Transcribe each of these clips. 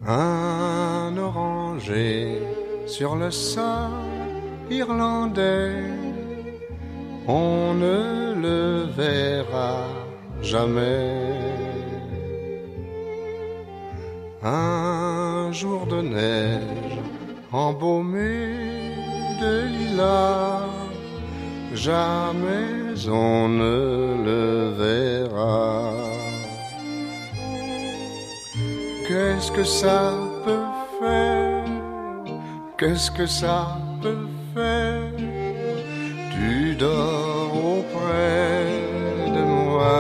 Un oranger sur le sol irlandais, on ne le verra jamais. Un jour de neige embaumé de lilas, jamais on ne le verra. Qu'est-ce que ça peut faire? Qu'est-ce que ça peut faire? Tu dors auprès de moi,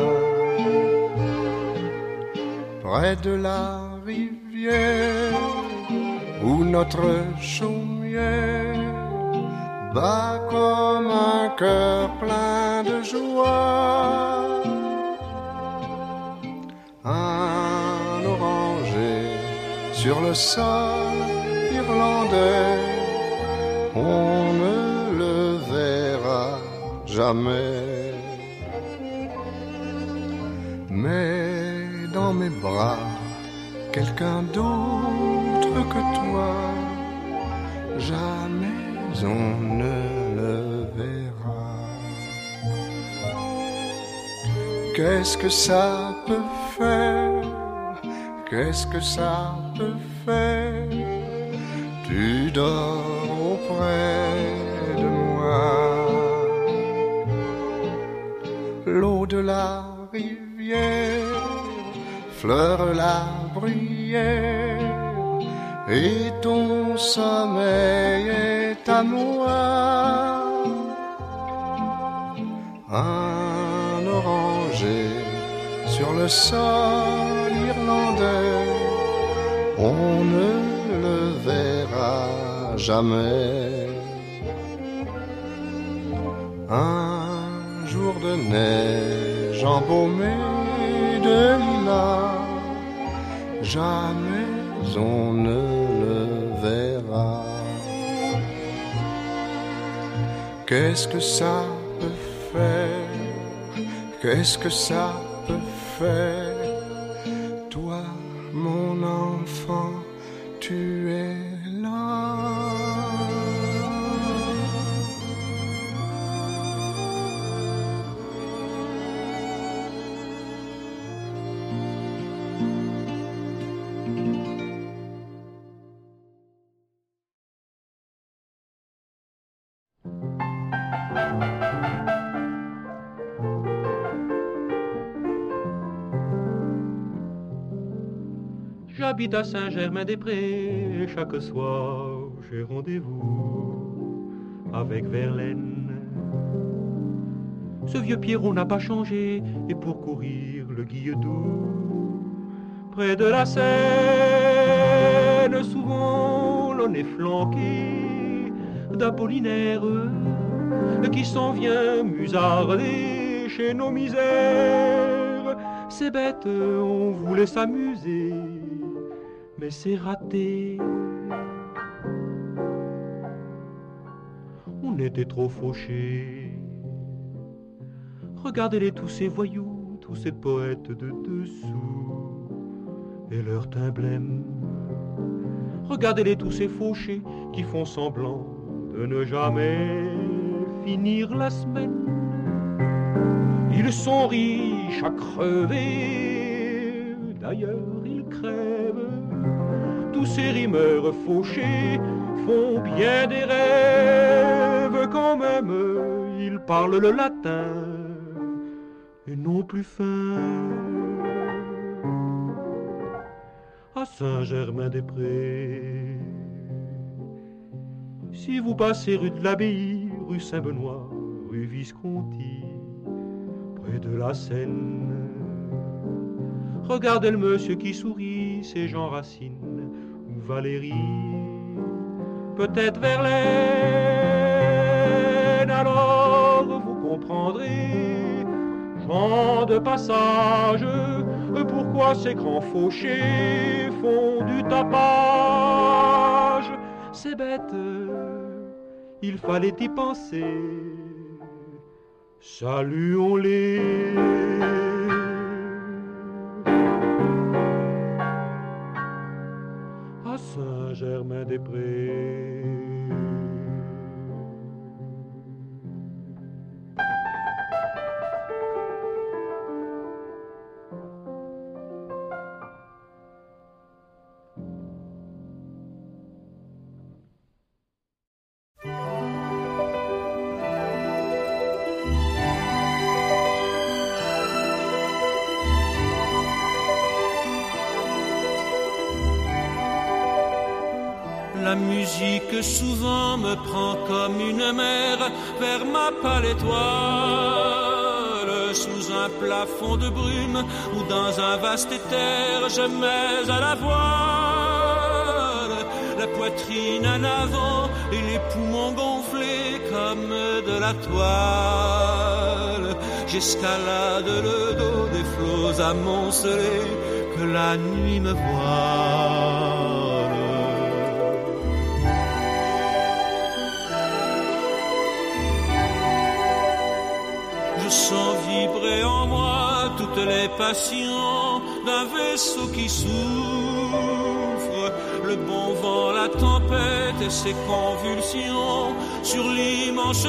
près de la rivière où notre chaumière bat comme un cœur plein de joie. Un oranger sur le sol irlandais, on ne le verra jamais. Mais dans mes bras, quelqu'un d'autre que toi, jamais on ne le verra. Qu'est-ce que ça peut faire? Qu'est-ce que ça peut faire? Tu dors auprès de moi. L'eau de la rivière fleure la bruyère et ton sommeil est à moi. Un oranger sur le sol irlandais, on ne le verra jamais. Un jour de neige embaumé de lilas, jamais on ne le verra. Qu'est-ce que ça peut faire? Qu'est-ce que ça peut faire? Toi, mon enfant, tu es là. J'habite à Saint-Germain-des-Prés et chaque soir j'ai rendez-vous avec Verlaine. Ce vieux Pierrot n'a pas changé et pour courir le Guilledou, près de la Seine, souvent l'on est flanqué d'Apollinaire qui s'en vient musarder chez nos misères. C'est bête, on voulait s'amuser, mais c'est raté. On était trop fauchés. Regardez-les tous ces voyous, tous ces poètes de dessous et leur teint blême. Regardez-les tous ces fauchés qui font semblant de ne jamais finir la semaine. Ils sont riches à crever, d'ailleurs ils crèvent. Tous ces rimeurs fauchés font bien des rêves quand même. Ils parlent le latin et non plus fin. À Saint-Germain-des-Prés, si vous passez rue de l'Abbaye, rue Saint-Benoît, rue Visconti, près de la Seine, regardez le monsieur qui sourit, c'est Jean Racine ou Valérie, peut-être Verlaine. Alors vous comprendrez, gens de passage, pourquoi ces grands fauchés font du tapage. C'est bête, il fallait y penser. Saluons-les. Saint-Germain-des-Prés. La musique souvent me prend comme une mer vers ma pâle étoile. Sous un plafond de brume ou dans un vaste éther, je mets à la voile. La poitrine en avant et les poumons gonflés comme de la toile. J'escalade le dos des flots amoncelés que la nuit me voile. Je sens vibrer en moi toutes les passions d'un vaisseau qui souffre. Le bon vent, la tempête et ses convulsions sur l'immense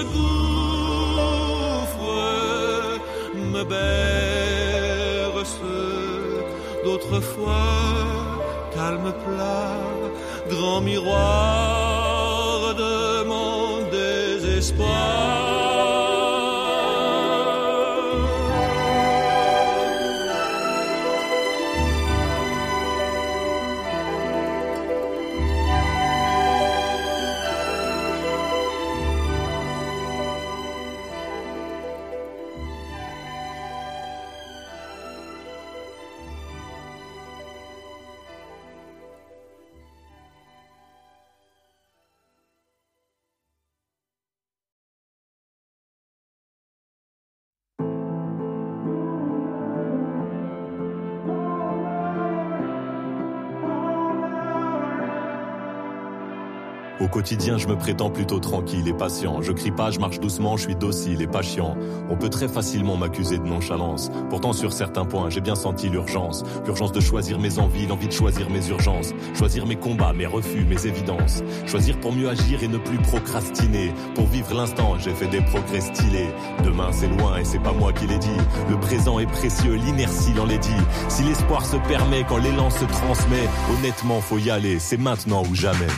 gouffre me bercent. D'autrefois, calme plat, grand miroir de mon désespoir. Au quotidien, je me prétends plutôt tranquille et patient. Je crie pas, je marche doucement, je suis docile et pas chiant. On peut très facilement m'accuser de nonchalance. Pourtant, sur certains points, j'ai bien senti l'urgence. L'urgence de choisir mes envies, l'envie de choisir mes urgences. Choisir mes combats, mes refus, mes évidences. Choisir pour mieux agir et ne plus procrastiner. Pour vivre l'instant, j'ai fait des progrès stylés. Demain, c'est loin et c'est pas moi qui l'ai dit. Le présent est précieux, l'inertie l'enlaidit. Si l'espoir se permet, quand l'élan se transmet, honnêtement, faut y aller. C'est maintenant ou jamais.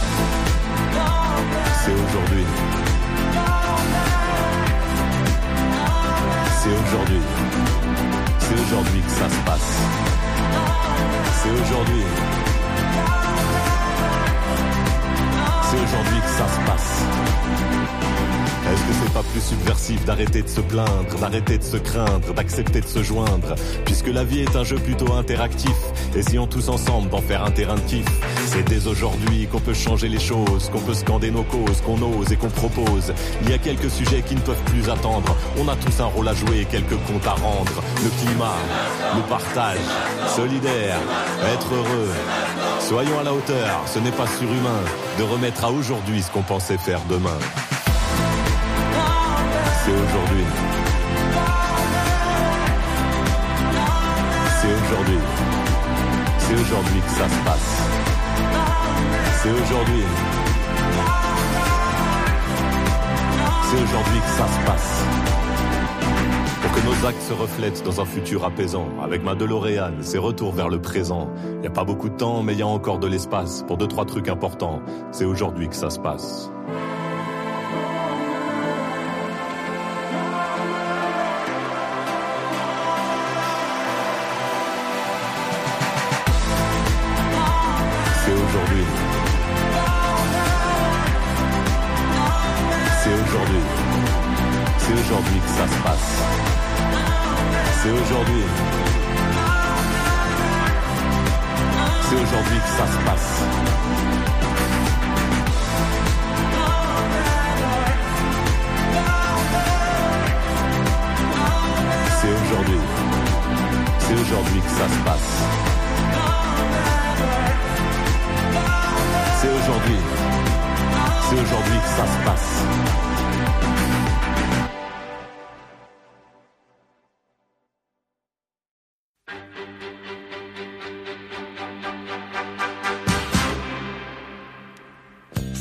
C'est aujourd'hui. C'est aujourd'hui. C'est aujourd'hui que ça se passe. C'est aujourd'hui. C'est aujourd'hui que ça se passe. Est-ce que c'est pas plus subversif d'arrêter de se plaindre, d'arrêter de se craindre, d'accepter de se joindre, puisque la vie est un jeu plutôt interactif, essayons tous ensemble d'en faire un terrain de kiff. C'est dès aujourd'hui qu'on peut changer les choses, qu'on peut scander nos causes, qu'on ose et qu'on propose. Il y a quelques sujets qui ne peuvent plus attendre, on a tous un rôle à jouer et quelques comptes à rendre. Le climat, le partage, solidaire, être heureux. Soyons à la hauteur, ce n'est pas surhumain de remettre à aujourd'hui ce qu'on pensait faire demain. C'est aujourd'hui. C'est aujourd'hui. C'est aujourd'hui que ça se passe. C'est aujourd'hui. C'est aujourd'hui que ça se passe. Pour que nos actes se reflètent dans un futur apaisant. Avec ma DeLorean, c'est retour vers le présent. Y a pas beaucoup de temps, mais y a encore de l'espace pour 2-3 trucs importants. C'est aujourd'hui que ça se passe. C'est aujourd'hui que ça se passe. C'est aujourd'hui. C'est aujourd'hui que ça se passe. C'est aujourd'hui. C'est aujourd'hui que ça se passe. C'est aujourd'hui. C'est aujourd'hui que ça se passe.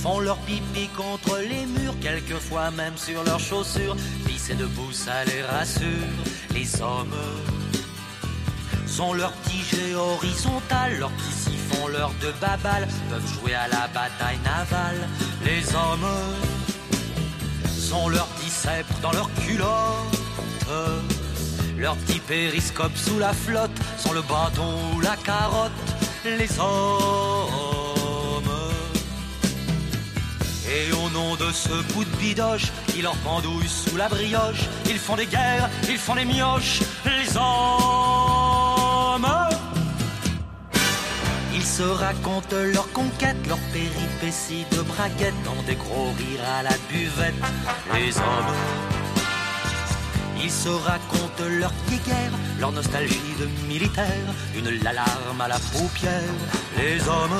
font leur pipi contre les murs, quelquefois même sur leurs chaussures. Pisser debout, ça les rassure. Les hommes sont leurs petits jets horizontales, leurs petits siphons, leurs deux babales, peuvent jouer à la bataille navale. Les hommes sont leurs petits sceptres dans leurs culottes, leurs petits périscopes sous la flotte, sont le bâton ou la carotte. Les hommes, et au nom de ce bout de bidoche qui leur pendouille sous la brioche, ils font des guerres, ils font des mioches. Les hommes, ils se racontent leurs conquêtes, leurs péripéties de braguettes, dans des gros rires à la buvette. Les hommes, ils se racontent leur guéguerre, leur nostalgie de militaire, une l'alarme à la paupière. Les hommes,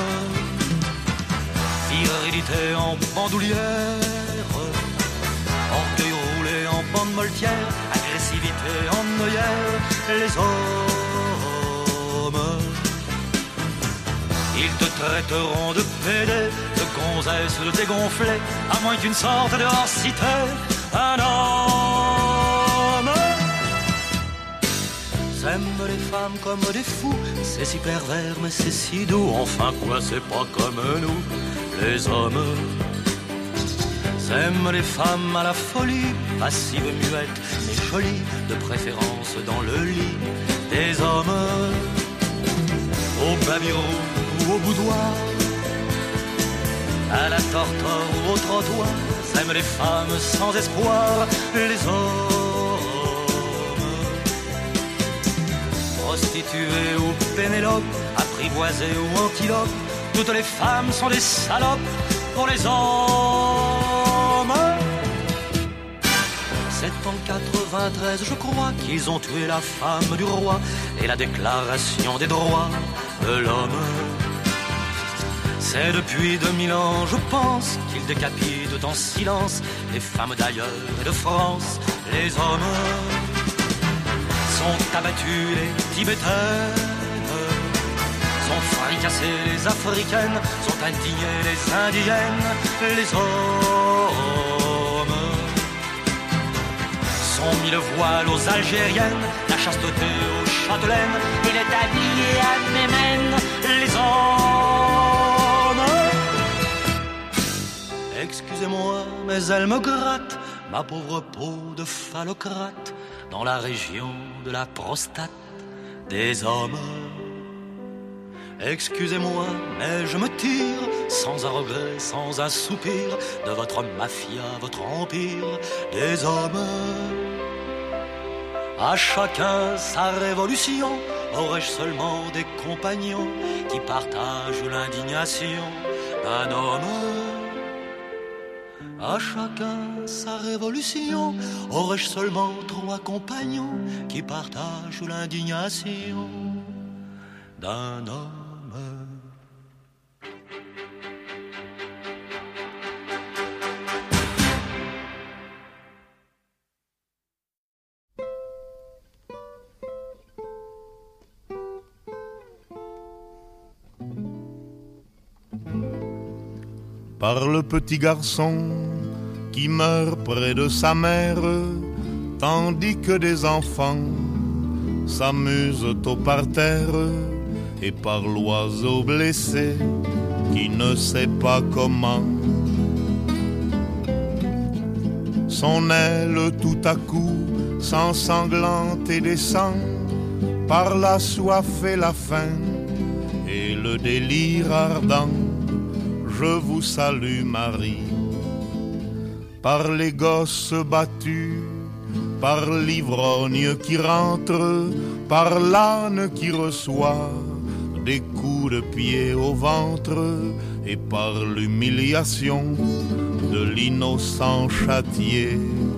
virilité en bandoulière, orgueil roulé en bande moltière, agressivité en œillère. Les hommes, ils te traiteront de pédé, de gonzesse, de dégonflé, à moins qu'une sorte de hors-cité. Un homme s'aime les femmes comme des fous, c'est si pervers mais c'est si doux. Enfin quoi, c'est pas comme nous. Les hommes s'aiment les femmes à la folie, passives, muettes, mais jolies, de préférence dans le lit. Des hommes au babirou ou au boudoir, à la tortor ou au trottoir, s'aiment les femmes sans espoir. Les hommes prostituées ou Pénélope, apprivoisées ou antilopes, toutes les femmes sont des salopes pour les hommes. C'est en 93, je crois, qu'ils ont tué la femme du roi et la déclaration des droits de l'homme. C'est depuis 2000 ans, je pense, qu'ils décapitent en silence les femmes d'ailleurs et de France. Les hommes sont abattus, les Tibétaines sont fricassés, les Africaines sont indignées, les Indiennes. Les hommes sont mis le voile aux Algériennes, la chasteté aux Châtelaines, il est habillé à Mémène. Les hommes, excusez-moi, mais elle me gratte, ma pauvre peau de phallocrate, dans la région de la prostate. Des hommes, excusez-moi, mais je me tire, sans un regret, sans un soupir, de votre mafia, votre empire. Des hommes, à chacun sa révolution. Aurais-je seulement des compagnons qui partagent l'indignation d'un homme? À chacun sa révolution. Aurais-je seulement 3 compagnons qui partagent l'indignation d'un homme? Par le petit garçon qui meurt près de sa mère, tandis que des enfants s'amusent au parterre, et par l'oiseau blessé qui ne sait pas comment. Son aile tout à coup s'ensanglante et descend par la soif et la faim et le délire ardent. Je vous salue Marie. Par les gosses battus, par l'ivrogne qui rentre, par l'âne qui reçoit des coups de pied au ventre, et par l'humiliation de l'innocent châtié.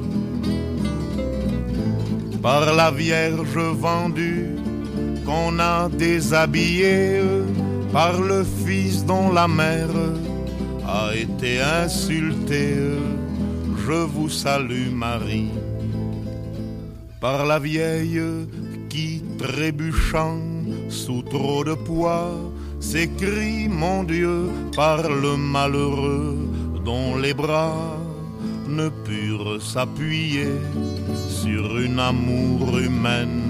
Par la Vierge vendue qu'on a déshabillée, par le fils dont la mère a été insultée, je vous salue Marie. Par la vieille qui, trébuchant sous trop de poids, s'écrie mon Dieu, par le malheureux dont les bras ne purent s'appuyer sur une amour humaine.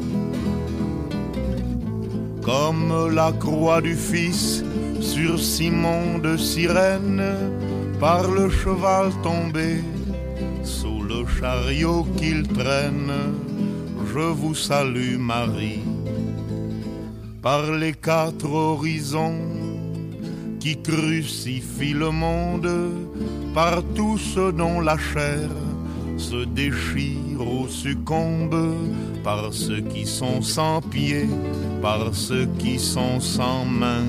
Comme la croix du Fils sur Simon de Cyrène, par le cheval tombé, sous le chariot qu'il traîne, je vous salue Marie. Par les quatre horizons qui crucifient le monde, par tous ceux dont la chair se déchire ou succombe, par ceux qui sont sans pieds, par ceux qui sont sans mains,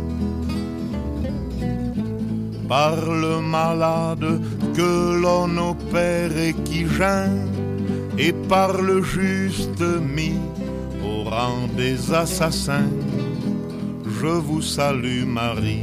par le malade que l'on opère et qui geint, et par le juste mis au rang des assassins, je vous salue Marie.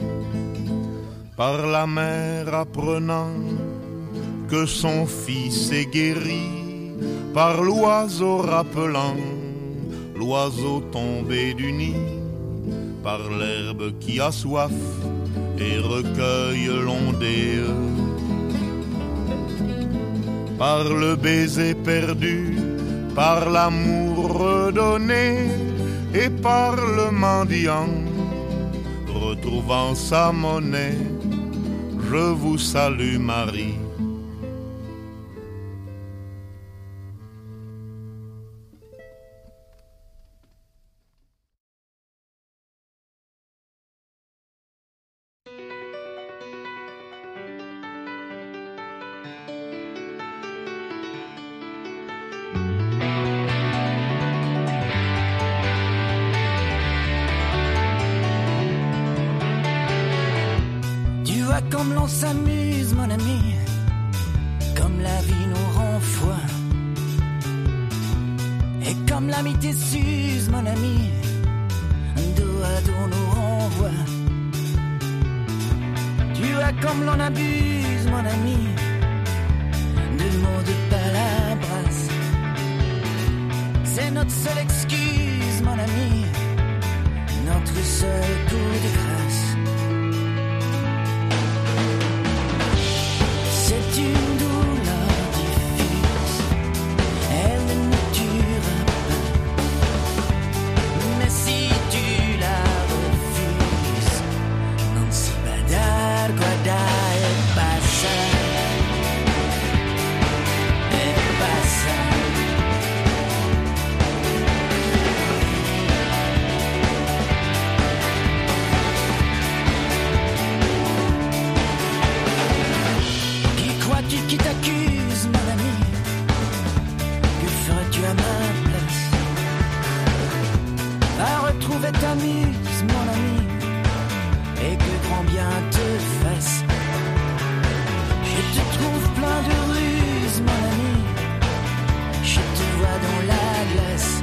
Par la mère apprenant que son fils est guéri, par l'oiseau rappelant l'oiseau tombé du nid, par l'herbe qui a soif et recueille l'ondée, par le baiser perdu, par l'amour redonné, et par le mendiant retrouvant sa monnaie, je vous salue Marie. Comme l'on s'amuse, mon ami, comme la vie nous rend froid, et comme l'amitié s'use, mon ami, dos à dos nous renvoie. Tu vois comme l'on abuse, mon ami, de mots de palabras. C'est notre seule excuse, mon ami, notre seul coup de grâce. C'est une douleur diffuse, elle ne nous tuera pas. Mais si tu la refuses, non si badar guarda e passa, e passa. Qui t'accuse, mon ami, que ferais-tu à ma place? À retrouver ta muse, mon ami, et que grand bien te fasse. Je te trouve plein de ruses, mon ami, je te vois dans la glace.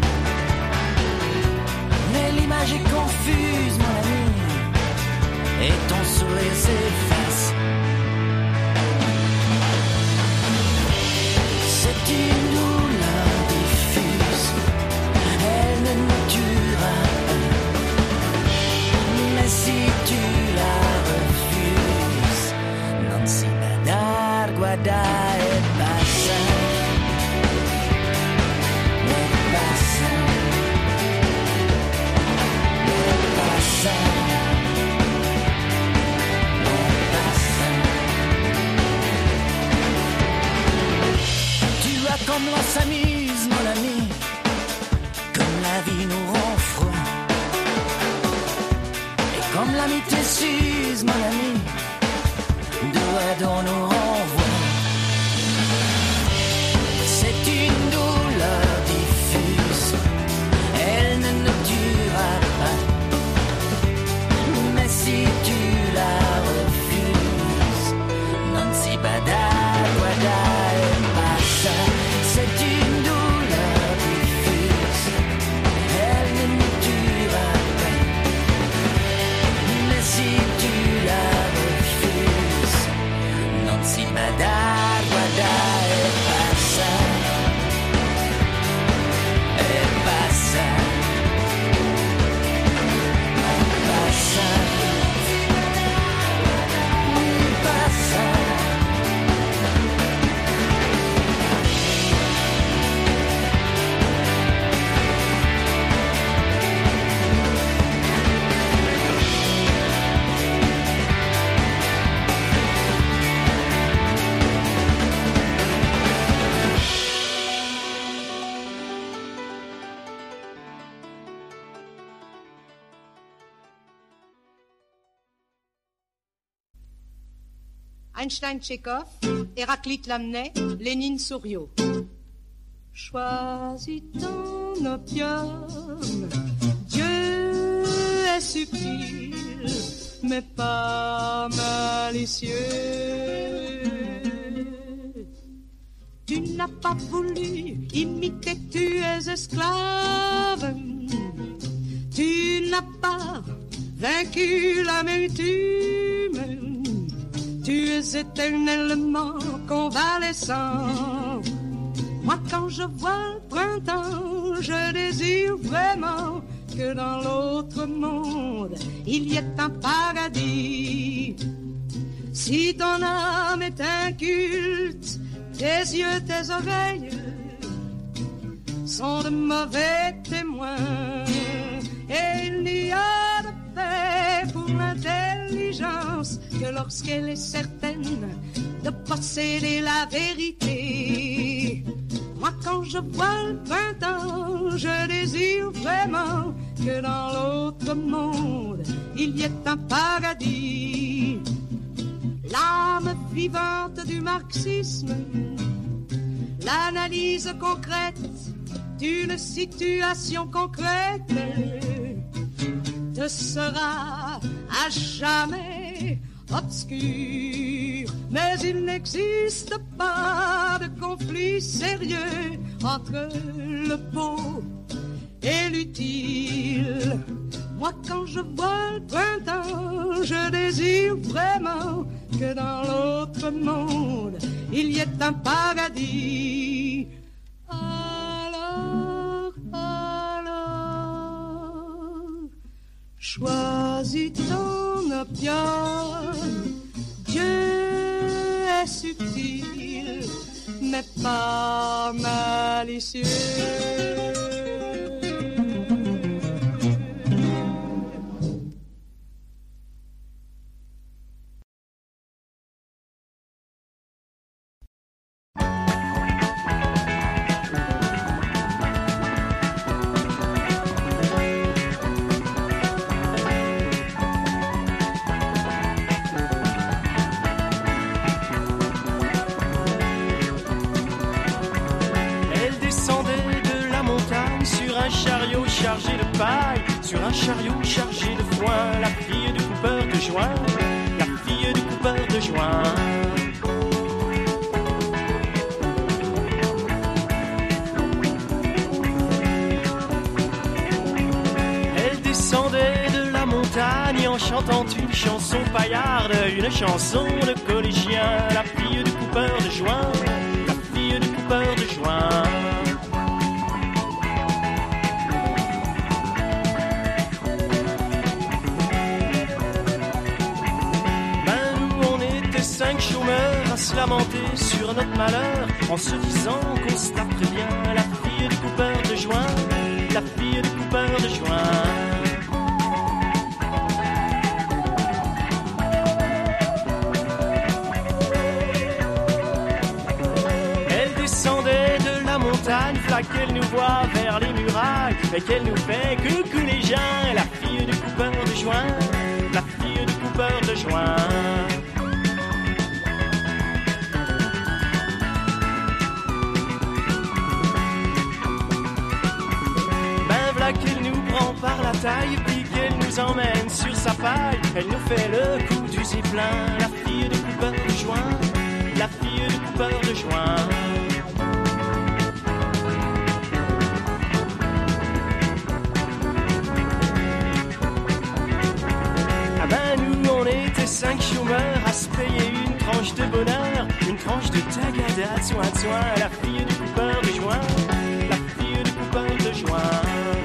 Mais l'image est confuse, mon ami, et ton sourire s'efface. C'est une douleur diffuse, elle ne nous tuera pas. Mais si tu la refuses, non si badar guarda e passa, e passa, e passa, e passa. Comme l'on s'amuse, mon ami, comme la vie nous rend froid, et comme l'amitié s'use, mon ami, dos à dos nous renvoie. C'est une douleur diffuse, elle ne nous tuera pas. Mais si tu la refuses, non si badar guarda e passa. C'est une douleur diffuse, elle ne nous tuera pas. Mais si tu la refuses, non Einstein, Tchekhov, Héraclite, Lamennais, Lénine, Souriau. Choisis ton opium, Dieu est subtil, mais pas malicieux. Tu n'as pas voulu imiter, tu es esclave. Tu n'as pas vaincu l'amertume. Tu es éternellement convalescent. Moi quand je vois le printemps, je désire vraiment que dans l'autre monde, il y ait un paradis. Si ton âme est inculte, tes yeux, tes oreilles sont de mauvais témoins. Et il n'y a de paix pour l'intelligence que lorsqu'elle est certaine de posséder la vérité. Moi quand je vois le printemps, je désire vraiment que dans l'autre monde, il y ait un paradis. L'âme vivante du marxisme, l'analyse concrète d'une situation concrète te sera à jamais obscur. Mais il n'existe pas de conflit sérieux entre le beau et l'utile. Moi quand je vois le printemps, je désire vraiment que dans l'autre monde, il y ait un paradis. Alors, choisis ton opium, Dieu est subtil, mais pas malicieux. Chargé de paille, sur un chariot chargé de foin, la fille du coupeur de joint, la fille du coupeur de joint. Elle descendait de la montagne en chantant une chanson paillarde, une chanson de collégien, la fille du coupeur de joint, la fille du coupeur de joint. Cinq chômeurs à se lamenter sur notre malheur, en se disant qu'on se taperait bien la fille du coupeur de joint, la fille du coupeur de joint. Elle descendait de la montagne, là qu'elle nous voit vers les murailles, et qu'elle nous fait coucou les gens, la fille du coupeur de joint, la fille du coupeur de joint. Qu'elle nous prend par la taille, puis qu'elle nous emmène sur sa paille. Elle nous fait le coup du zeppelin, la fille du coupeur de joint, la fille du coupeur de joint. Ah ben nous on était 5 chômeurs à se payer une tranche de bonheur, une tranche de tagada, soin de soin, la fille du coupeur de joint, la fille du coupeur de joint.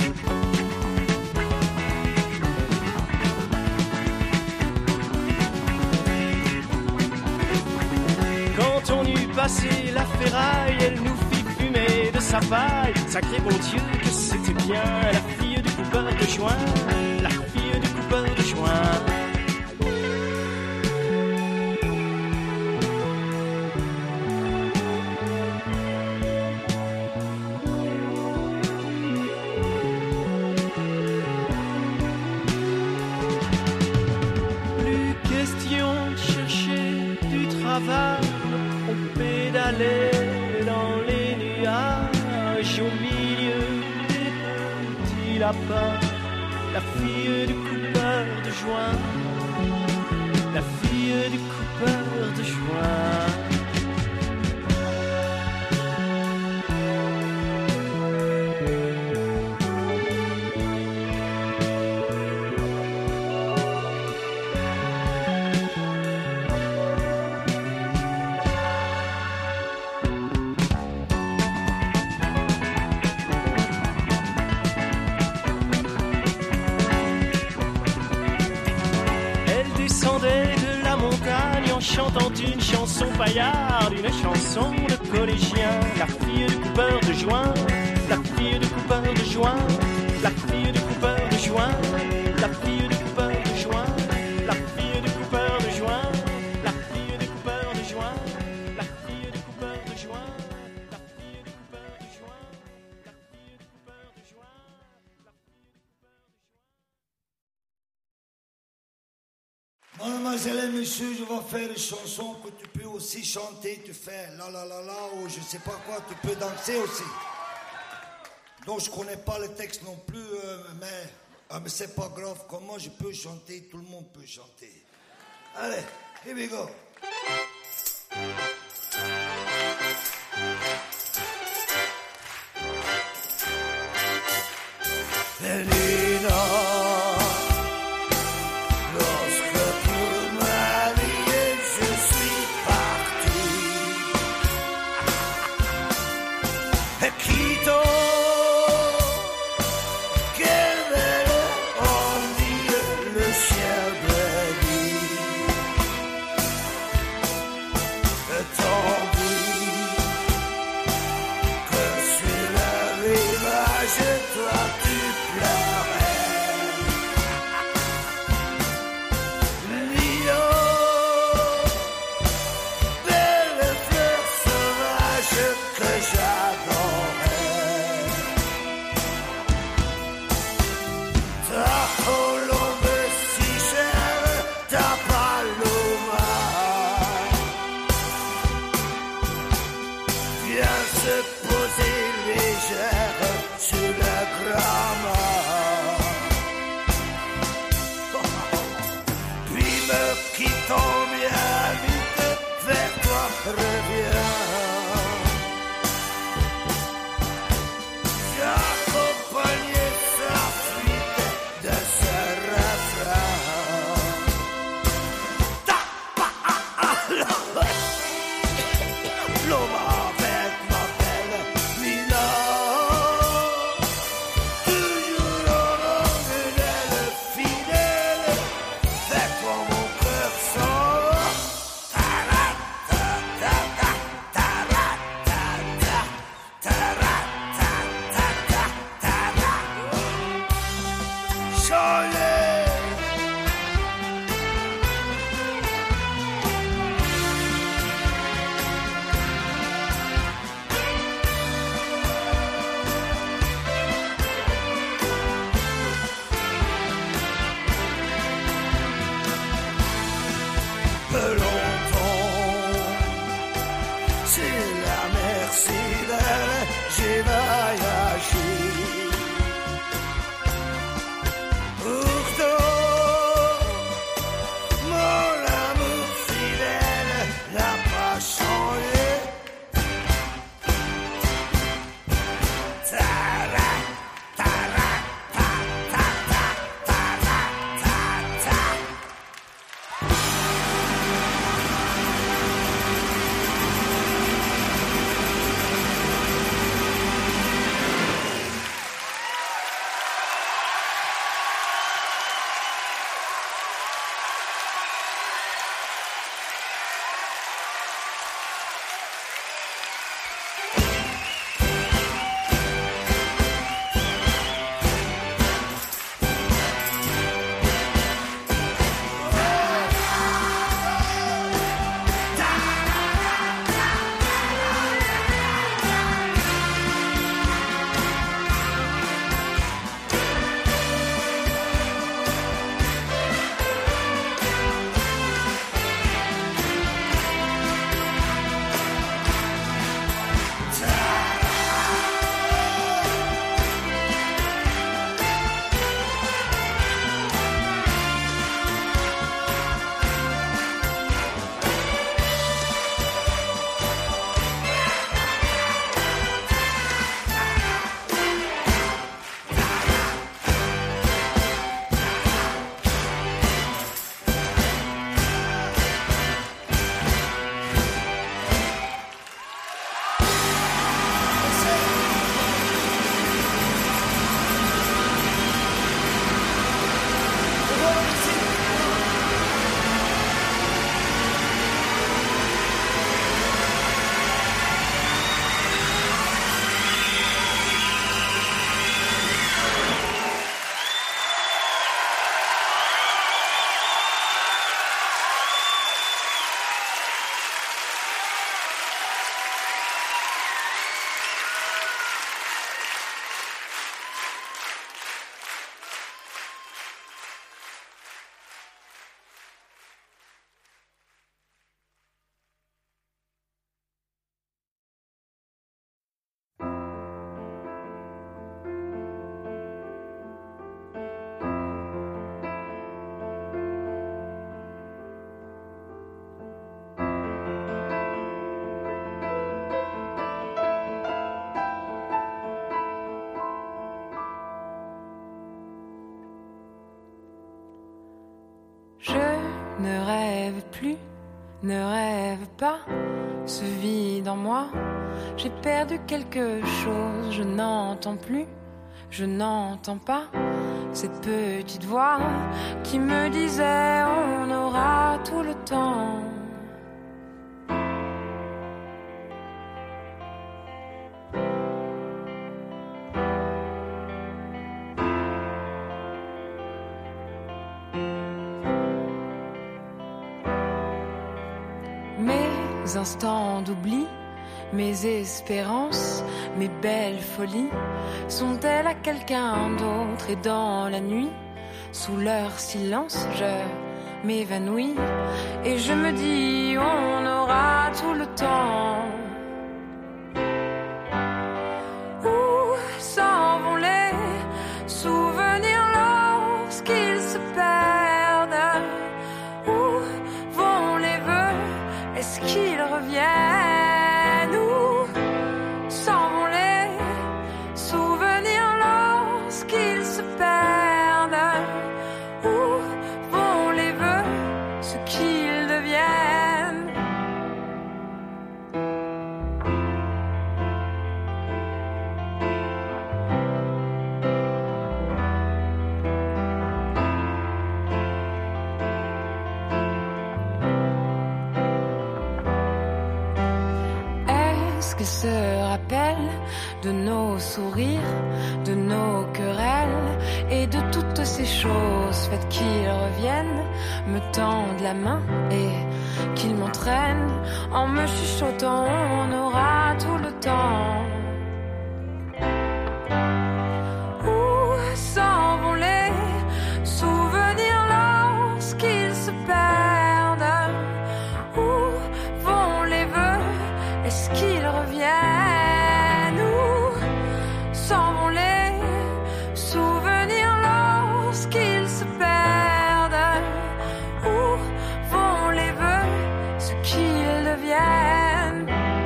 On eut passé la ferraille, elle nous fit fumer de sa paille. Sacré bon Dieu que c'était bien, la fille du coupeur de joint, la fille du coupeur de joint. Plus question de chercher du travail. caravane, on pédalait dans les nuages au milieu des petits lapins. La fille du coupeur de joint, la fille du coupeur de joint. Chantant une chanson paillarde, une chanson de collégien. La fille du coupeur de joint, la fille du coupeur de joint, la fille du coupeur de joint, la fille du coupeur de joint, la fille du coupeur de joint, la fille du coupeur de joint, la fille du coupeur de joint, la fille du coupeur de joint, la fille du coupeur de joint. Mademoiselle et messieurs, je vais faire une chanson que tu peux aussi chanter. Tu fais la la la la ou je sais pas quoi, tu peux danser aussi. Donc je connais pas le texte non plus, mais c'est pas grave. Comme moi je peux chanter, tout le monde peut chanter. Allez, here we go. plus, ne rêve pas, ce vide en moi. J'ai perdu quelque chose, je n'entends plus, je n'entends pas cette petite voix qui me disait on aura tout le temps. Mes instants d'oubli, mes espérances, mes belles folies, sont-elles à quelqu'un d'autre? Et dans la nuit, sous leur silence, je m'évanouis et je me dis on aura tout le temps. Où s'en vont les souvenirs lorsqu'ils se perdent? Où vont les vœux? Est-ce qu'ils reviennent? Où s'en vont les souvenirs lorsqu'ils se perdent? Où vont les vœux, ce qu'ils deviennent? Est-ce qu'ils se rappellent de nos sourires, de nos querelles et de toutes ces choses faites qu'ils reviennent, me tendent la main et qu'ils m'entraînent en me chuchotant on aura tout le temps? Où s'en vont les souvenirs lorsqu'ils se perdent? Où vont les vœux? Est-ce qu'ils reviennent? Où s'en vont les souvenirs lorsqu'ils se perdent? Où vont les vœux, ce qu'ils deviennent?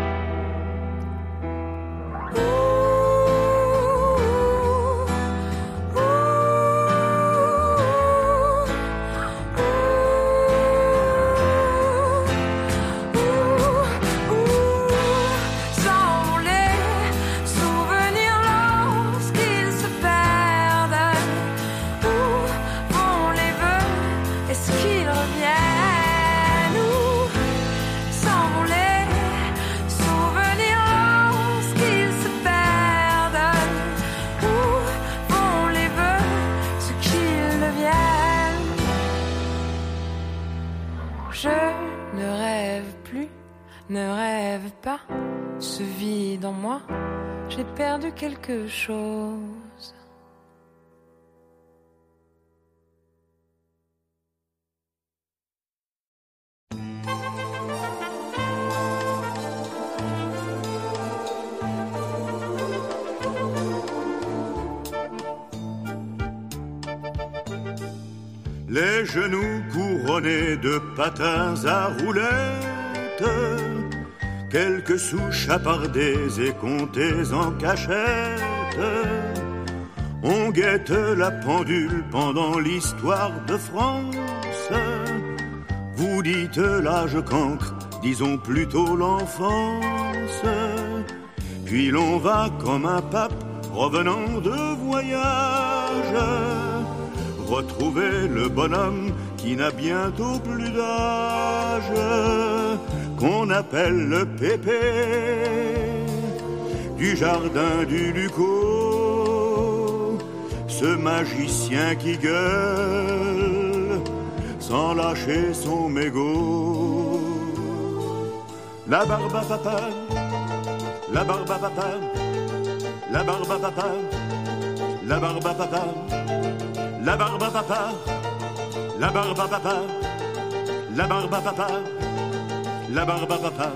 Ne rêve pas, ce vide en moi, j'ai perdu quelque chose. Les genoux couronnés de patins à roulettes, quelques sous chapardés et comptés en cachette. On guette la pendule pendant l'histoire de France. Vous dites l'âge cancre, disons plutôt l'enfance. Puis l'on va comme un pape revenant de voyage, retrouver le bonhomme qui n'a bientôt plus d'âge, qu'on appelle le pépé du jardin du Lucot, ce magicien qui gueule sans lâcher son mégot. La barbe à papa, la barbe à papa, la barbe à papa, la barbe à papa, la barbe à papa, la barbe à papa, la barbe à papa, la barbe à papa.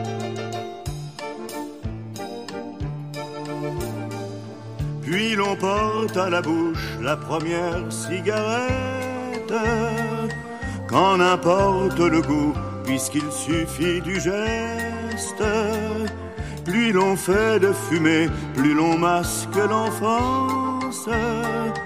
Puis l'on porte à la bouche la première cigarette, qu'en importe le goût, puisqu'il suffit du geste. Plus l'on fait de fumée, plus l'on masque l'enfance.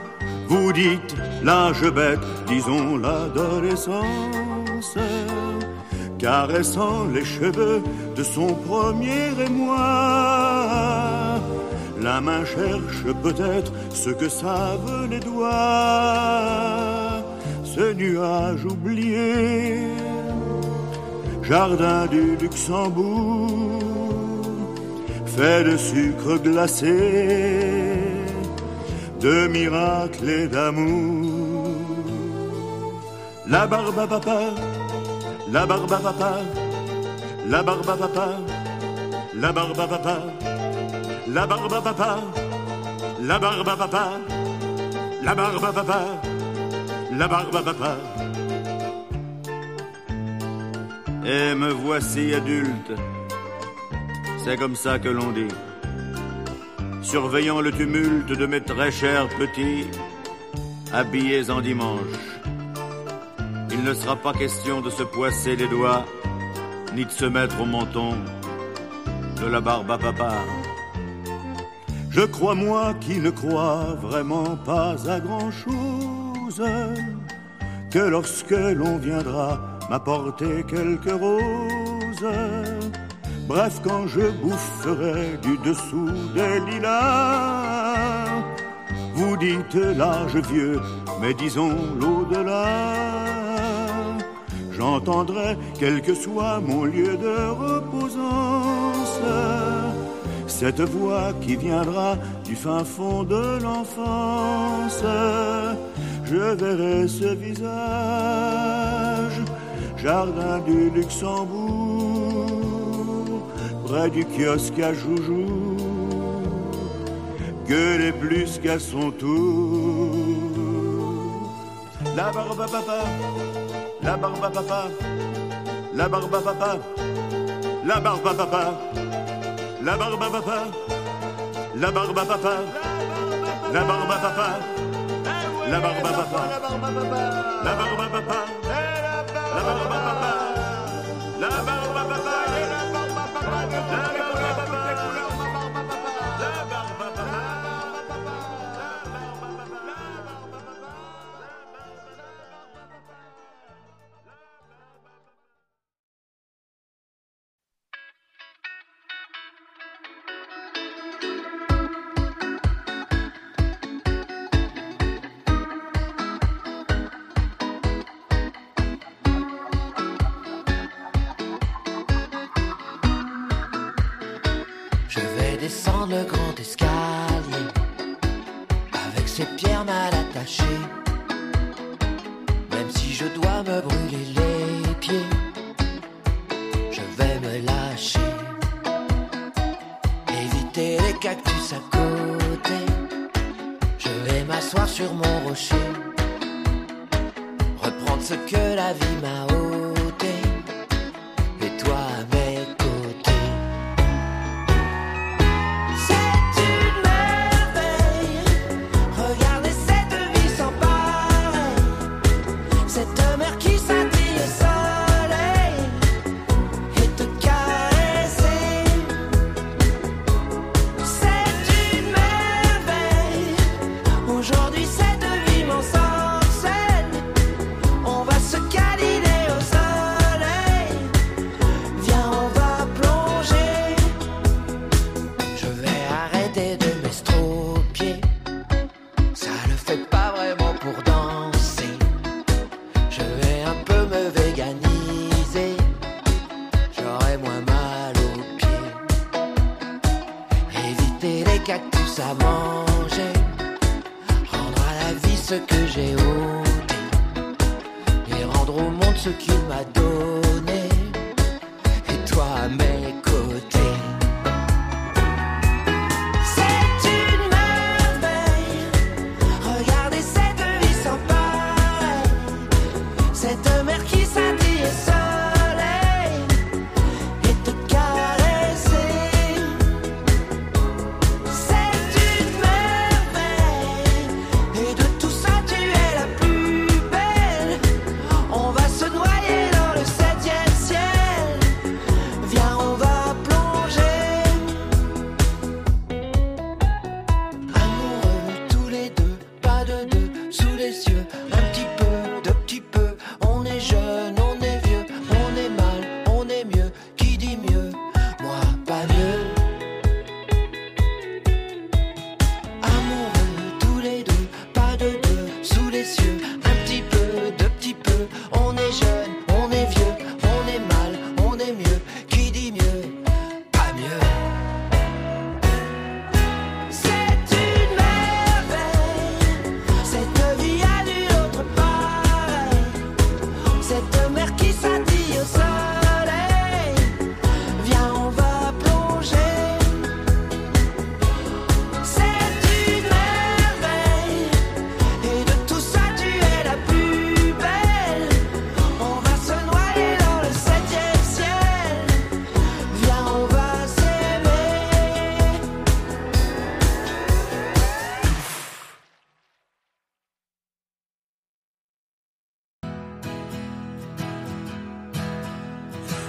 Vous dites l'âge bête, disons l'adolescence. caressant les cheveux de son premier émoi. La main cherche peut-être ce que savent les doigts. Ce nuage oublié, jardin du Luxembourg, fait de sucre glacé, de miracles et d'amour. La barbe à papa, la barbe à papa, la barbe à papa, la barbe à papa, la barbe à papa, la barbe à papa, la barbe à papa, la barbe à papa. Et me voici adulte, c'est comme ça que l'on dit, surveillant le tumulte de mes très chers petits, habillés en dimanche. Il ne sera pas question de se poisser les doigts, ni de se mettre au menton de la barbe à papa. Je crois, moi qui ne crois vraiment pas à grand-chose, que lorsque l'on viendra m'apporter quelques roses, bref, quand je boufferai du dessous des lilas, vous dites l'âge vieux, mais disons l'au-delà. J'entendrai, quel que soit mon lieu de reposance, cette voix qui viendra du fin fond de l'enfance. Je verrai ce visage, jardin du Luxembourg, près du kiosque à joujou, gueuler plus qu'à son tour. La barbe à papa, la barbe à papa, la barbe à papa, la barbe à papa, la barbe à papa, la barbe à papa, la barbe à papa, la barbe à papa, la barbe à papa, la barbe à papa, la barbe à papa, la barbe à papa. Descendre le grand escalier avec ses pierres mal attachées. Même si je dois me brûler les pieds, je vais me lâcher. Éviter les cactus à côté, je vais m'asseoir sur mon rocher. Reprendre ce que la vie m'a ôté, et toi à mes côtés. à manger, rendre à la vie ce que j'ai ôté, et rendre au monde ce qu'il m'a donné, et toi à mes côtés. Septième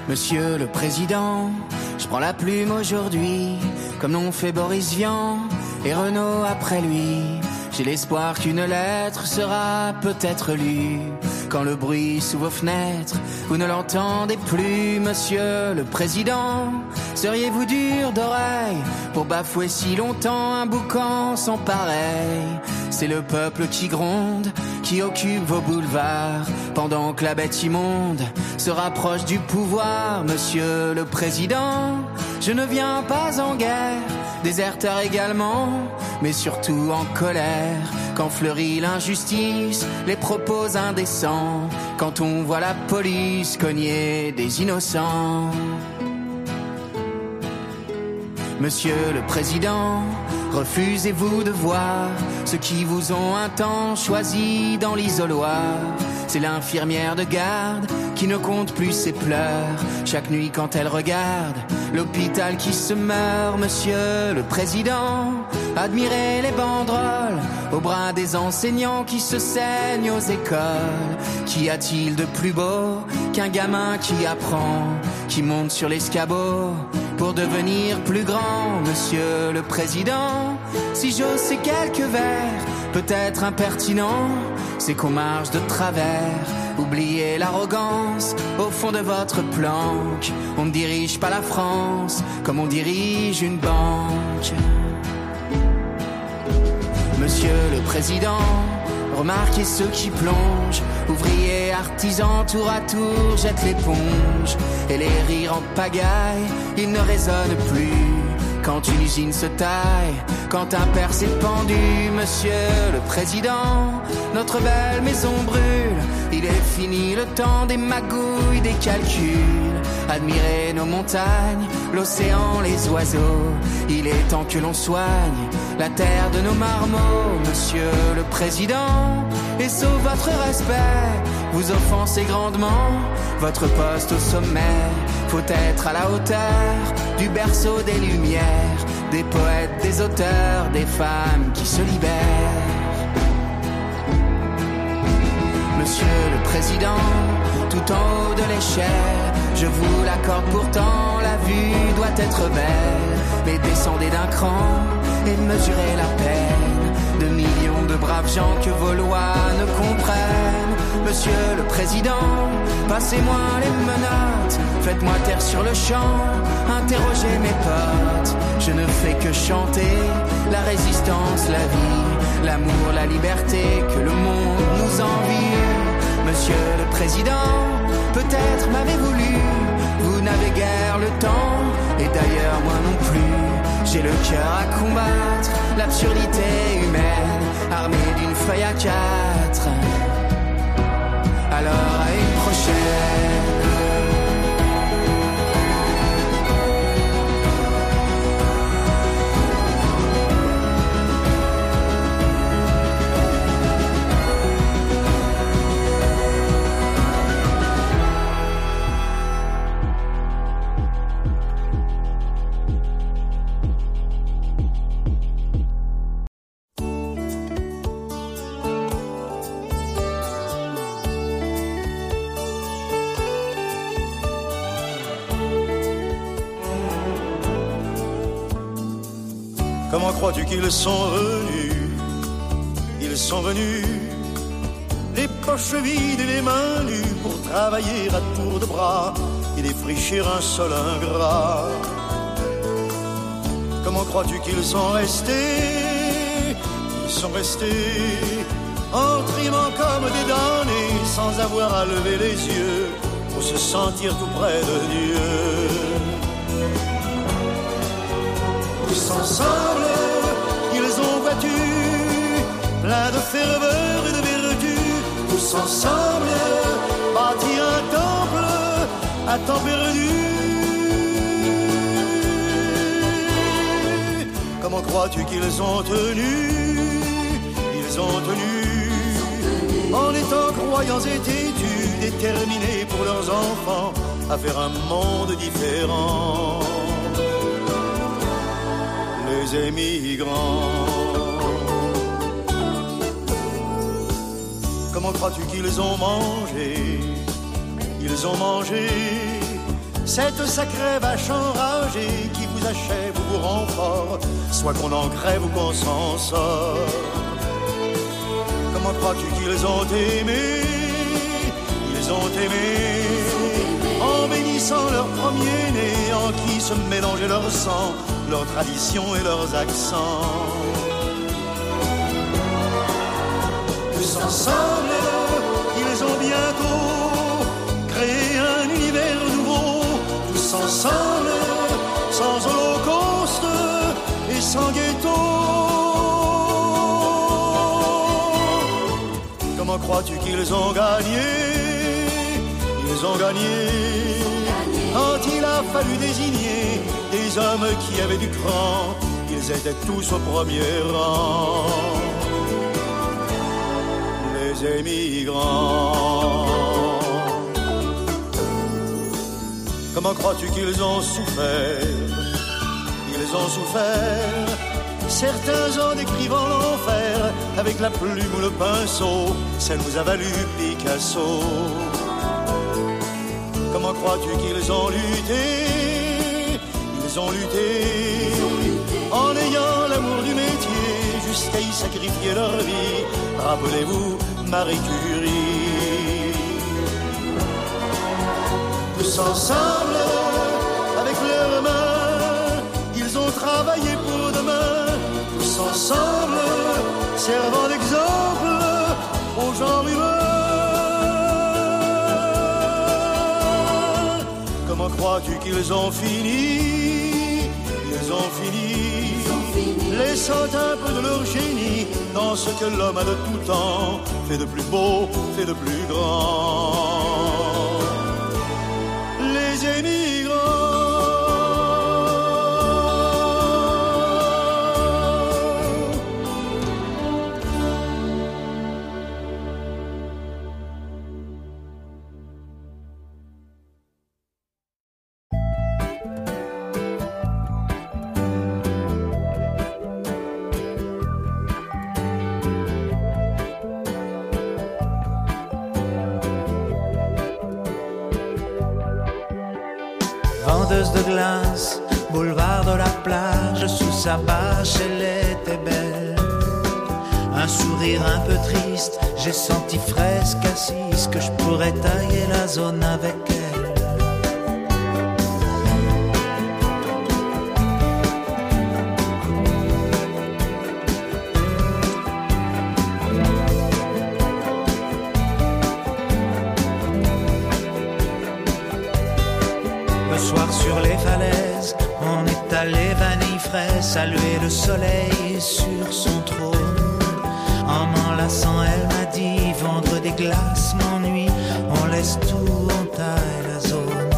Monsieur le Président, je prends la plume aujourd'hui, comme l'ont fait Boris Vian et Renaud après lui. J'ai l'espoir qu'une lettre sera peut-être lue. Quand le bruit sous vos fenêtres, vous ne l'entendez plus, Monsieur le Président. Seriez-vous dur d'oreille pour bafouer si longtemps un boucan sans pareil? C'est le peuple qui gronde, qui occupe vos boulevards, pendant que la bête immonde se rapproche du pouvoir, Monsieur le Président. Je ne viens pas en guerre, déserteur également, mais surtout en colère, quand fleurit l'injustice, les propos indécents, quand on voit la police cogner des innocents. Monsieur le Président, refusez-vous de voir ceux qui vous ont un temps choisi dans l'isoloir? C'est l'infirmière de garde qui ne compte plus ses pleurs chaque nuit quand elle regarde l'hôpital qui se meurt. Monsieur le Président, admirez les banderoles au bras des enseignants qui se saignent aux écoles. Qu'y a-t-il de plus beau qu'un gamin qui apprend, qui monte sur l'escabeau pour devenir plus grand? Monsieur le Président, si j'ose ces quelques vers, peut-être impertinents, c'est qu'on marche de travers. Oubliez l'arrogance au fond de votre planque. On ne dirige pas la France comme on dirige une banque. Monsieur le Président, remarquez ceux qui plongent, ouvriers, artisans, tour à tour jettent l'éponge. Et les rires en pagaille, ils ne résonnent plus quand une usine se taille, quand un père s'est pendu. Monsieur le Président, notre belle maison brûle, il est fini le temps des magouilles, des calculs. Admirez nos montagnes, l'océan, les oiseaux, il est temps que l'on soigne la terre de nos marmots. Monsieur le Président, et sauf votre respect, vous offensez grandement votre poste au sommet. Faut être à la hauteur du berceau des lumières, des poètes, des auteurs, des femmes qui se libèrent. Monsieur le Président, tout en haut de l'échelle, je vous l'accorde pourtant, la vue doit être belle. Mais descendez d'un cran et mesurez la peine de millions de braves gens que vos lois ne comprennent. Monsieur le Président, passez-moi les menottes, faites-moi taire sur le champ, interrogez mes potes. Je ne fais que chanter la résistance, la vie, l'amour, la liberté que le monde nous envie. Monsieur le Président, peut-être m'avez-vous lu, vous n'avez guère le temps, et d'ailleurs moi non plus. J'ai le cœur à combattre l'absurdité humaine, armé d'une feuille à 4. Alors à une prochaine. Comment crois-tu qu'ils sont venus? Ils sont venus, les poches vides et les mains nues, pour travailler à tour de bras et défricher un sol ingrat. Comment crois-tu qu'ils sont restés? Ils sont restés en trimant comme des damnés, sans avoir à lever les yeux pour se sentir tout près de Dieu. Tous ensemble, ils ont battu, plein de ferveur et de vertu. Tous ensemble, bâti un temple à temps perdu. Comment crois-tu qu'ils ont tenu? Ils ont tenu en étant croyants et têtus, déterminés pour leurs enfants à faire un monde différent. Les émigrants. Comment crois-tu qu'ils ont mangé? Ils ont mangé cette sacrée vache enragée qui vous achève ou vous rend fort, soit qu'on en crève ou qu'on s'en sort. Comment crois-tu qu'ils ont aimé? Ils ont aimé en bénissant leur premier-né, en qui se mélangeait leur sang, leurs traditions et leurs accents. Tous ensemble, ils ont bientôt créé un univers nouveau. Tous ensemble, sans holocauste et sans ghetto. Comment crois-tu qu'ils ont gagné? Ils ont gagné quand il a fallu désigner des hommes qui avaient du cran. Ils étaient tous au premier rang. Les émigrants. Comment crois-tu qu'ils ont souffert? Ils ont souffert. Certains en décrivant l'enfer avec la plume ou le pinceau, ça nous a valu Picasso. Comment crois-tu qu'ils ont lutté? Ils ont lutté en ayant l'amour du métier jusqu'à y sacrifier leur vie. Rappelez-vous Marie Curie. Tous ensemble, avec leurs mains, ils ont travaillé pour demain. Tous ensemble, servant d'exemple aux gens humains. Comment crois-tu qu'ils ont fini? Ils ont fini, laissant un peu de leur génie dans ce que l'homme a de tout temps fait de plus beau, fait de plus grand. Les émigrants. Vendeuse de glace, boulevard de la plage, sous sa bâche elle était belle. Un sourire un peu triste, j'ai senti fresque assise que je pourrais tailler la zone avec elle. Saluer le soleil sur son trône. En m'enlaçant, elle m'a dit: vendre des glaces m'ennuie, on laisse tout, on taille la zone.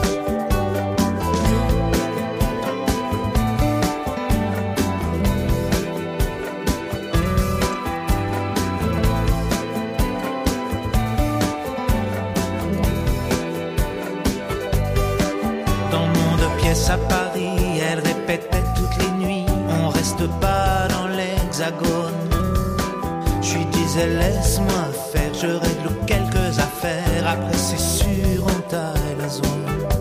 Dans mon 2 pièces à Paris, elle répétait toutes les nuits: on reste pas dans l'hexagone. Je lui disais: laisse-moi faire, je règle quelques affaires, après c'est sûr on taille la zone.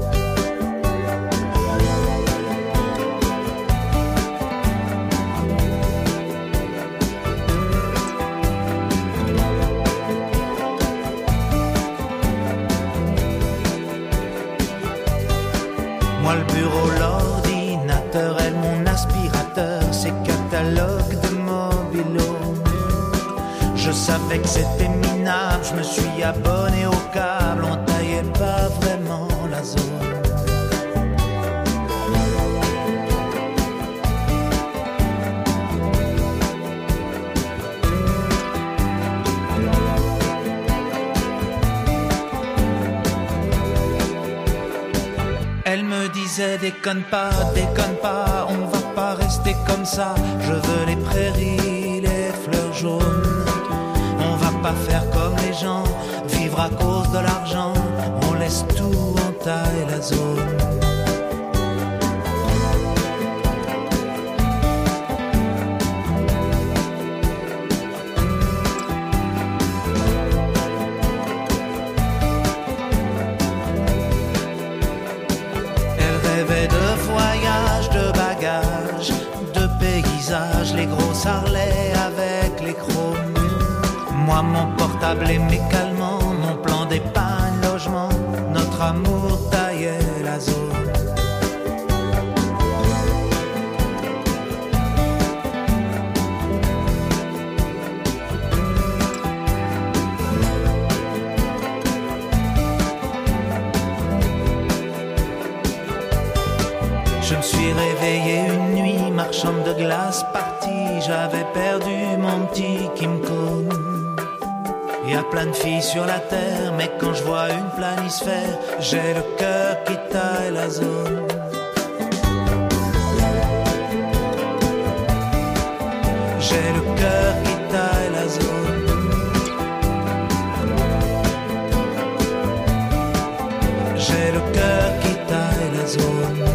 Moi le bureau, l'ordinateur, elle mon aspirateur, ses catalogues de mobilo. Je savais que c'était minable, je me suis abonné au câble, on taillait pas vraiment la zone. Elle me disait: déconne pas, on va pas rester comme ça. Je veux les prairies, les fleurs jaunes. On va pas faire comme les gens, vivre à cause de l'argent. On laisse tout, on taille la zone. rêvais de voyages, de bagages, de paysages, les gros sarlets avec les chromes. Moi, mon portable et mes calmants, mon plan d'épargne, logement, notre amour taillait la zone. Je me suis réveillé une nuit, marchande de glace partie, j'avais perdu mon petit Kim Kong. Y a plein de filles sur la terre, mais quand je vois une planisphère, j'ai le cœur qui taille la zone. J'ai le cœur qui taille la zone. J'ai le cœur qui taille la zone.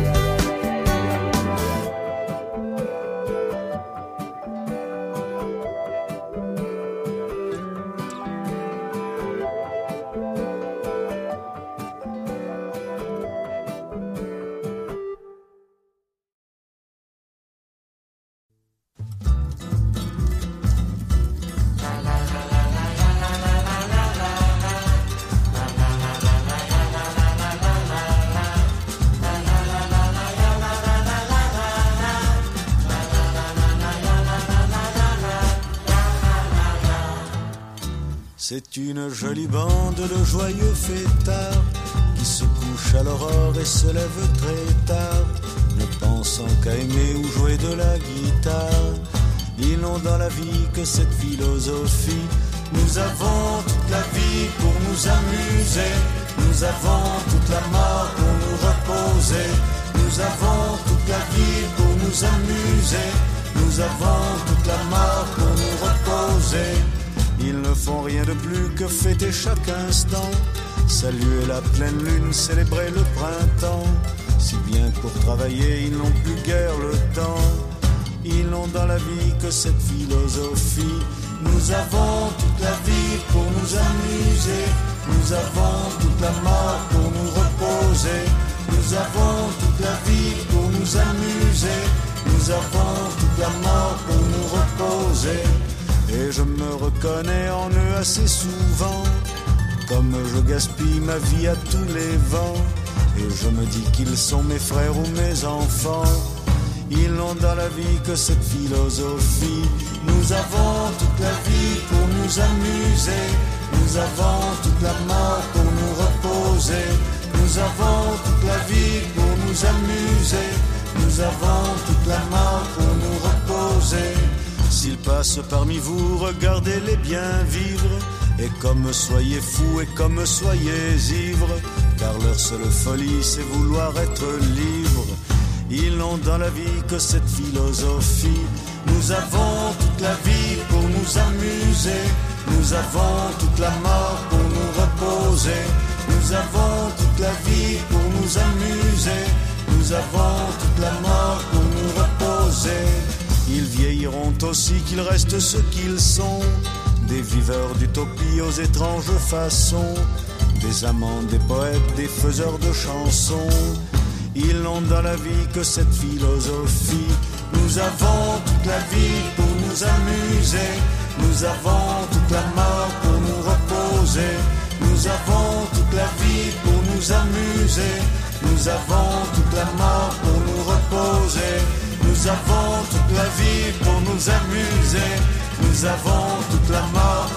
C'est une jolie bande de joyeux fêtards qui se couchent à l'aurore et se lèvent très tard, ne pensant qu'à aimer ou jouer de la guitare. Ils n'ont dans la vie que cette philosophie: nous avons toute la vie pour nous amuser, nous avons toute la mort pour nous reposer, nous avons toute la vie pour nous amuser, nous avons toute la mort pour nous reposer. Ils ne font rien de plus que fêter chaque instant, saluer la pleine lune, célébrer le printemps, si bien que pour travailler ils n'ont plus guère le temps. Ils n'ont dans la vie que cette philosophie: nous avons toute la vie pour nous amuser, nous avons toute la mort pour nous reposer, nous avons toute la vie pour nous amuser, nous avons toute la mort pour nous reposer. Et je me reconnais en eux assez souvent, comme je gaspille ma vie à tous les vents. Et je me dis qu'ils sont mes frères ou mes enfants. Ils n'ont dans la vie que cette philosophie: nous avons toute la vie pour nous amuser, nous avons toute la mort pour nous reposer, nous avons toute la vie pour nous amuser, nous avons toute la mort pour nous reposer. S'ils passent parmi vous, regardez-les bien vivre, et comme soyez fous et comme soyez ivres, car leur seule folie c'est vouloir être libre. Ils n'ont dans la vie que cette philosophie: nous avons toute la vie pour nous amuser, nous avons toute la mort pour nous reposer, nous avons toute la vie pour nous amuser, nous avons toute la mort pour nous reposer. Ils vieilliront aussi qu'ils restent ce qu'ils sont, des viveurs d'utopie aux étranges façons, des amants, des poètes, des faiseurs de chansons. Ils n'ont dans la vie que cette philosophie: nous avons toute la vie pour nous amuser, nous avons toute la mort pour nous reposer, nous avons toute la vie pour nous amuser, nous avons toute la mort pour nous reposer, nous avons toute la vie pour nous amuser, nous avons toute la mort